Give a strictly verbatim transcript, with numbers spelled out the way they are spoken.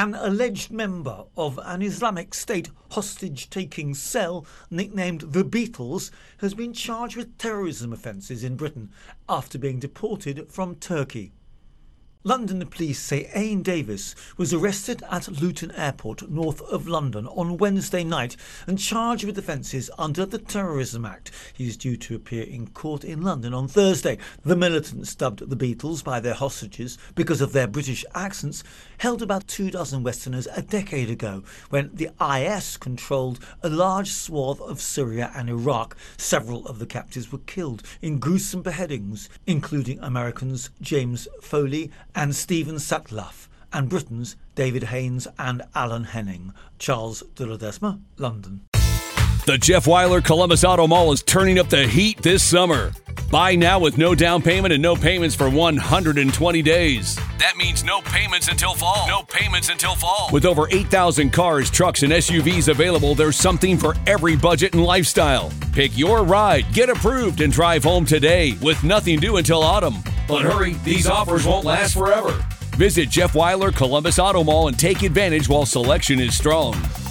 An alleged member of an Islamic State hostage-taking cell nicknamed the Beatles has been charged with terrorism offences in Britain after being deported from Turkey. London police say Ain Davis was arrested at Luton Airport, north of London, on Wednesday night and charged with offences under the Terrorism Act. He is due to appear in court in London on Thursday. The militants, dubbed the Beatles by their hostages because of their British accents, held about two dozen Westerners a decade ago when the I S controlled a large swath of Syria and Iraq. Several of the captives were killed in gruesome beheadings, including Americans James Foley and Stephen Sutcliffe, and Britain's David Haines and Alan Henning. Charles de Ledesma, London. The Jeff Weiler Columbus Auto Mall is turning up the heat this summer. Buy now with no down payment and no payments for one hundred twenty days. That means no payments until fall. No payments until fall. With over eight thousand cars, trucks, and S U Vs available, there's something for every budget and lifestyle. Pick your ride, get approved, and drive home today with nothing due until autumn. But hurry, these offers won't last forever. Visit Jeff Weiler Columbus Auto Mall and take advantage while selection is strong.